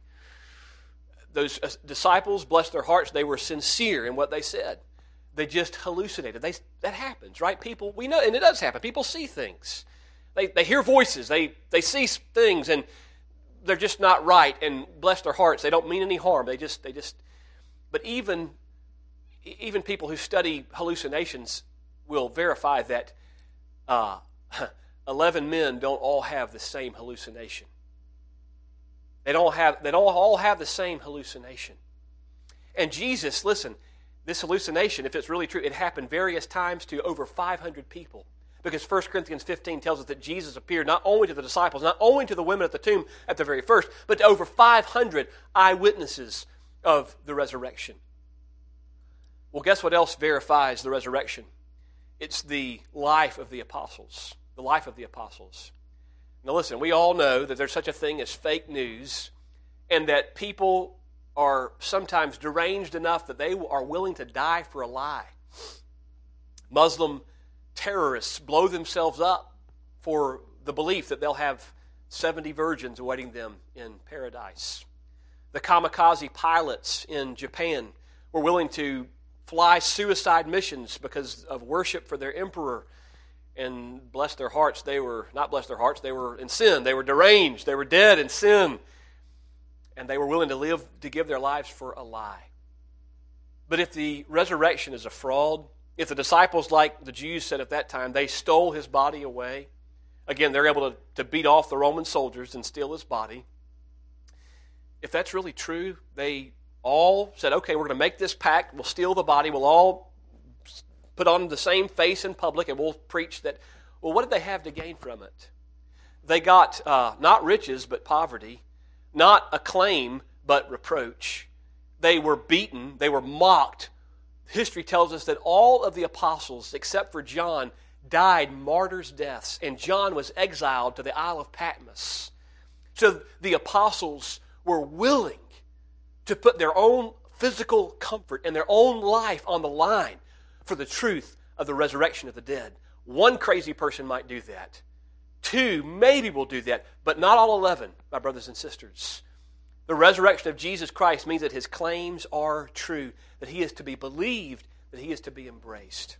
Those disciples, bless their hearts, they were sincere in what they said. They just hallucinated. They, that happens, right? People, we know, and it does happen. People see things. They, they hear voices. They, they see things, and they're just not right. And bless their hearts, they don't mean any harm. They just, they just. But even even people who study hallucinations will verify that uh, eleven men don't all have the same hallucination. They don't have, they don't all have the same hallucination. And Jesus, listen, this hallucination, if it's really true, it happened various times to over five hundred people. Because First Corinthians fifteen tells us that Jesus appeared not only to the disciples, not only to the women at the tomb at the very first, but to over five hundred eyewitnesses of the resurrection. Well, guess what else verifies the resurrection? It's the life of the apostles. The life of the apostles. Now listen, we all know that there's such a thing as fake news, and that people are sometimes deranged enough that they are willing to die for a lie. Muslim terrorists blow themselves up for the belief that they'll have seventy virgins awaiting them in paradise. The kamikaze pilots in Japan were willing to fly suicide missions because of worship for their emperor. And bless their hearts, they were, not bless their hearts, they were in sin. They were deranged. They were dead in sin. And they were willing to live, to give their lives for a lie. But if the resurrection is a fraud, if the disciples, like the Jews said at that time, they stole his body away, again, they're able to, to beat off the Roman soldiers and steal his body. If that's really true, they all said, okay, we're going to make this pact, we'll steal the body, we'll all put on the same face in public, and we'll preach that. Well, what did they have to gain from it? They got uh, not riches, but poverty, not acclaim, but reproach. They were beaten, they were mocked. History tells us that all of the apostles, except for John, died martyrs' deaths, and John was exiled to the Isle of Patmos. So the apostles were willing to put their own physical comfort and their own life on the line for the truth of the resurrection of the dead. One crazy person might do that. Two maybe will do that, but not all eleven, my brothers and sisters. The resurrection of Jesus Christ means that his claims are true, that he is to be believed, that he is to be embraced.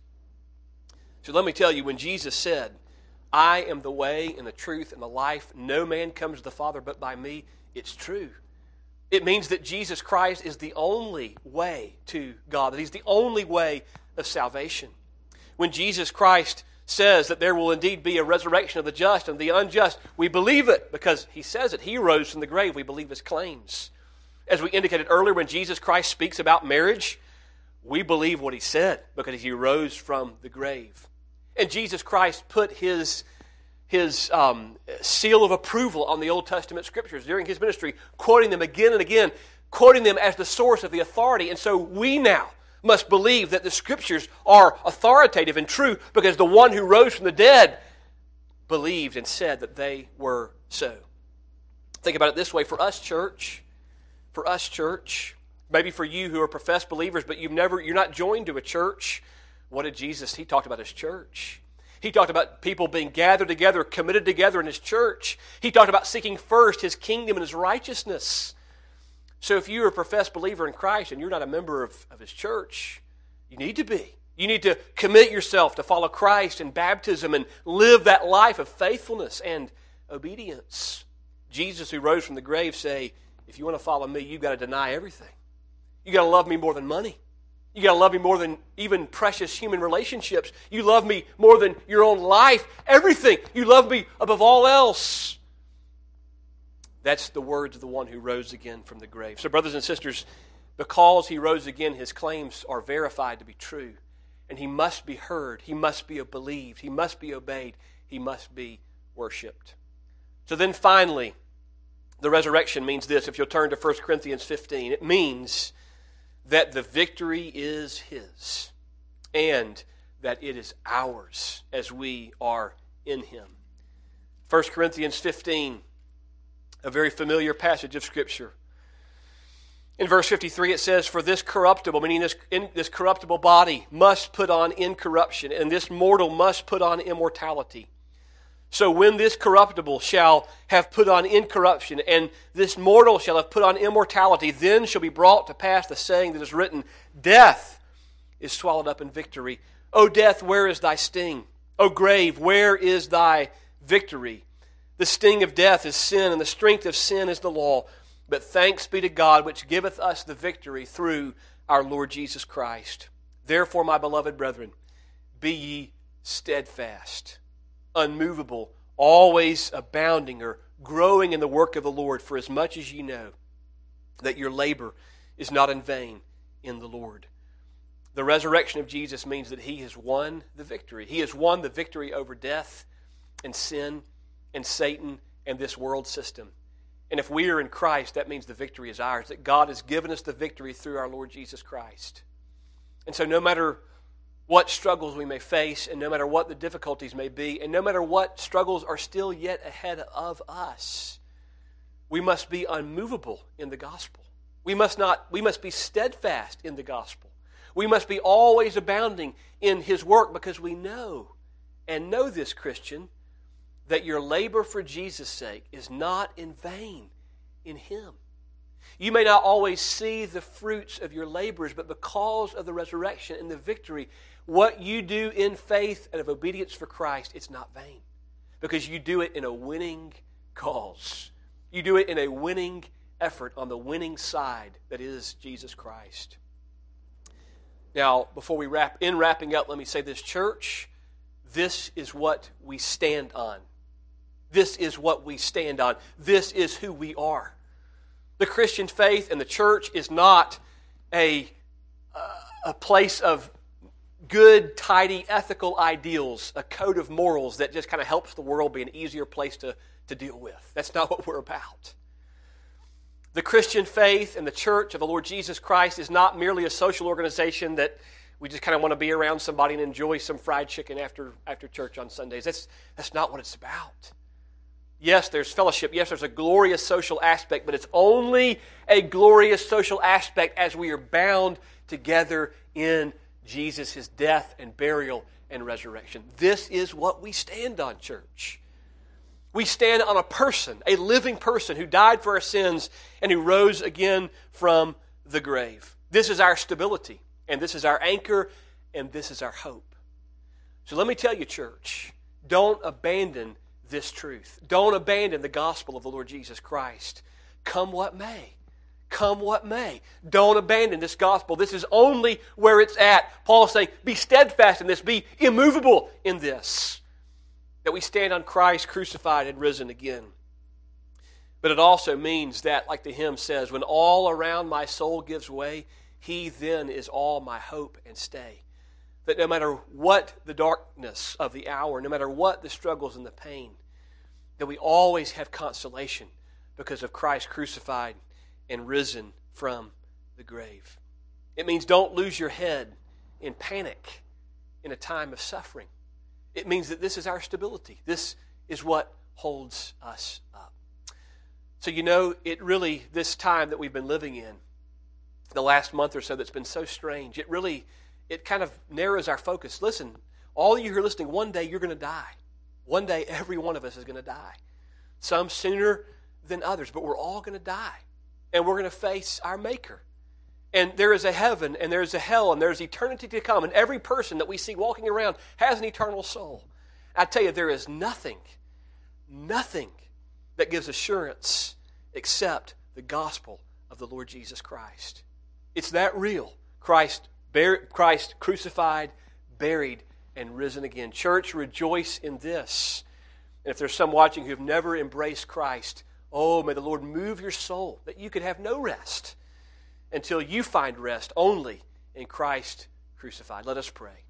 So let me tell you, when Jesus said, I am the way and the truth and the life, no man comes to the Father but by me, it's true. It means that Jesus Christ is the only way to God, that he's the only way of salvation. When Jesus Christ says that there will indeed be a resurrection of the just and the unjust, we believe it because he says it. He rose from the grave. We believe his claims. As we indicated earlier, when Jesus Christ speaks about marriage, we believe what he said because he rose from the grave. And Jesus Christ put his, his um, seal of approval on the Old Testament scriptures during his ministry, quoting them again and again, quoting them as the source of the authority. And so we now must believe that the scriptures are authoritative and true because the one who rose from the dead believed and said that they were so. Think about it this way. For us, church, for us, church, maybe for you who are professed believers, but you've never, you're not joined to a church, what did Jesus, he talked about his church. He talked about people being gathered together, committed together in his church. He talked about seeking first his kingdom and his righteousness. So if you're a professed believer in Christ and you're not a member of, of his church, you need to be. You need to commit yourself to follow Christ in baptism and live that life of faithfulness and obedience. Jesus, who rose from the grave, say, if you want to follow me, you've got to deny everything. You've got to love me more than money. You've got to love me more than even precious human relationships. You love me more than your own life, everything. You love me above all else. That's the words of the one who rose again from the grave. So brothers and sisters, because he rose again, his claims are verified to be true. And he must be heard. He must be believed. He must be obeyed. He must be worshipped. So then finally, the resurrection means this. If you'll turn to First Corinthians fifteen, it means that the victory is his and that it is ours as we are in him. First Corinthians fifteen, a very familiar passage of Scripture. In verse fifty-three it says, for this corruptible, meaning this, in, this corruptible body, must put on incorruption, and this mortal must put on immortality. So when this corruptible shall have put on incorruption, and this mortal shall have put on immortality, then shall be brought to pass the saying that is written, death is swallowed up in victory. O death, where is thy sting? O grave, where is thy victory? The sting of death is sin, and the strength of sin is the law. But thanks be to God, which giveth us the victory through our Lord Jesus Christ. Therefore, my beloved brethren, be ye steadfast, unmovable, always abounding or growing in the work of the Lord, for as much as ye know that your labor is not in vain in the Lord. The resurrection of Jesus means that He has won the victory. He has won the victory over death and sin and Satan and this world system. And if we are in Christ, that means the victory is ours, that God has given us the victory through our Lord Jesus Christ. And so no matter what struggles we may face, and no matter what the difficulties may be, and no matter what struggles are still yet ahead of us, we must be unmovable in the gospel. We must not, we must be steadfast in the gospel. We must be always abounding in His work, because we know, and know this, Christian, that your labor for Jesus' sake is not in vain in Him. You may not always see the fruits of your labors, but because of the resurrection and the victory, what you do in faith and of obedience for Christ, it's not vain. Because you do it in a winning cause. You do it in a winning effort on the winning side that is Jesus Christ. Now, before we wrap, in wrapping up, let me say this, church, this is what we stand on. This is what we stand on. This is who we are. The Christian faith and the church is not a, uh, a place of good, tidy, ethical ideals, a code of morals that just kind of helps the world be an easier place to, to deal with. That's not what we're about. The Christian faith and the church of the Lord Jesus Christ is not merely a social organization that we just kind of want to be around somebody and enjoy some fried chicken after, after church on Sundays. That's, that's not what it's about. Yes, there's fellowship. Yes, there's a glorious social aspect, but it's only a glorious social aspect as we are bound together in Jesus, His death and burial and resurrection. This is what we stand on, church. We stand on a person, a living person who died for our sins and who rose again from the grave. This is our stability, and this is our anchor, and this is our hope. So let me tell you, church, don't abandon this truth. Don't abandon the gospel of the Lord Jesus Christ. Come what may. Come what may. Don't abandon this gospel. This is only where it's at. Paul is saying, be steadfast in this. Be immovable in this. That we stand on Christ crucified and risen again. But it also means that, like the hymn says, when all around my soul gives way, He then is all my hope and stay. That no matter what the darkness of the hour, no matter what the struggles and the pain, that we always have consolation because of Christ crucified and risen from the grave. It means don't lose your head in panic in a time of suffering. It means that this is our stability. This is what holds us up. So you know, it really, this time that we've been living in, the last month or so that's been so strange, it really, it kind of narrows our focus. Listen, all of you who are listening, one day you're going to die. One day every one of us is going to die. Some sooner than others, but we're all going to die. And we're going to face our Maker. And there is a heaven, and there is a hell, and there is eternity to come. And every person that we see walking around has an eternal soul. I tell you, there is nothing, nothing that gives assurance except the gospel of the Lord Jesus Christ. It's that real. Christ, bar- Christ crucified, buried, and risen again. Church, rejoice in this. And if there's some watching who have never embraced Christ, oh, may the Lord move your soul that you could have no rest until you find rest only in Christ crucified. Let us pray.